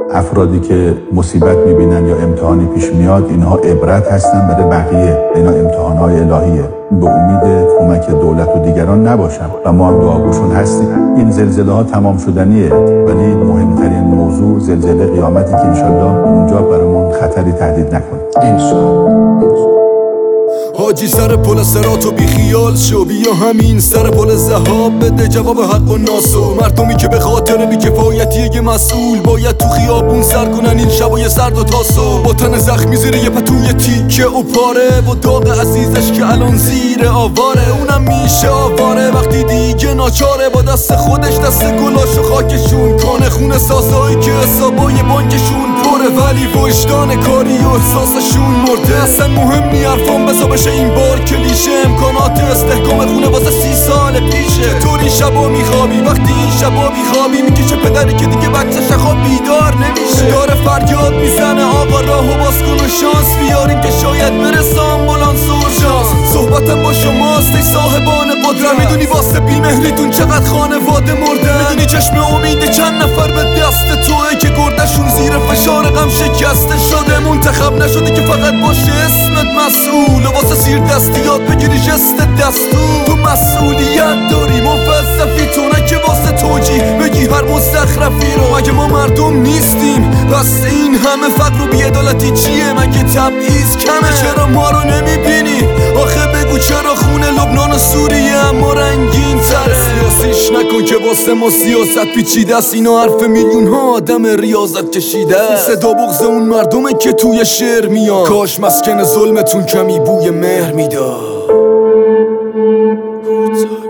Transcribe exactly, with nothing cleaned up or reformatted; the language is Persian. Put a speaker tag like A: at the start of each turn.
A: افرادی که مصیبت میبینن یا امتحانی پیش میاد اینها عبرت هستن برای بقیه، اینا امتحانهای الهیه، به امید کمک دولت و دیگران نباشن و ما هم دعاگوشون هستیم. این زلزله ها تمام شدنیه، ولی مهمترین موضوع زلزله قیامتی که انشالله اونجا برامون خطری تهدید نکنه انشالله.
B: حاجی سر پل سراتو بی خیال شو، بیا همین سر پل ذهاب بده جواب حق و ناسو. مردمی که به خاطر بی‌کفایتی یه مسئول باید تو خیابون سر کنن این شبای سرد و تاسو، با تن زخمی زیر یه پتوی تیکه و پاره و داغ عزیزش که الان زیر آواره. اونم میشه آواره وقتی دیگه ناچاره با دست خودش دست گلاش و خاکشون کنه، خونه سازایی که حسابای بانکشون پره ولی وجدان کاری و احساسشون مرده. اصلا مهم نی حرفان بزا بشه این بار کلیشه، امکانات استحکام خونه واسه سی سال پیشه. چطوری شبا میخوابی وقتی این شبا بیخوابی؟ میکشه پدری که دیگه بچه‌ش خواب بیدار نمیشه، داره فریاد میزنه آقا راهو باز کن و شانس بیاریم که شاید برسه آمبولانس و اورژانس. صحبتم با شماست ای صاحبان قدرت، میدونی واسه بیمهریتون چقدر خانواده مردن، میدونی چشم امید چند نفر به دست توئه که گردشون زیر فشار غم شکسته شده، منتخب نشده که فقط باشه اسمت مسئول و واسه سیر دستیات بگیری جست دستور. تو مسئولیت داری موظفی تو نه که واسه توجیه بگی هر مستخرفی رو. مگه ما مردم نیستیم؟ پس این همه فقر و بی‌عدالتی چیه؟ مگه تبعیض کمه؟ چرا ما رو نمیبینی؟ آخه بگو چرا خونه لبنان و سوریه اما رنگین تره؟ سیاسیش نکن که واسه ما سیاست پیچیده است، اینا حرف میلیون ها آدم ریاضت کشیده. صدا بغض اون مردمه که توی شعر میان، کاش مسکن ظلمتون کمی بوی مهر میداد.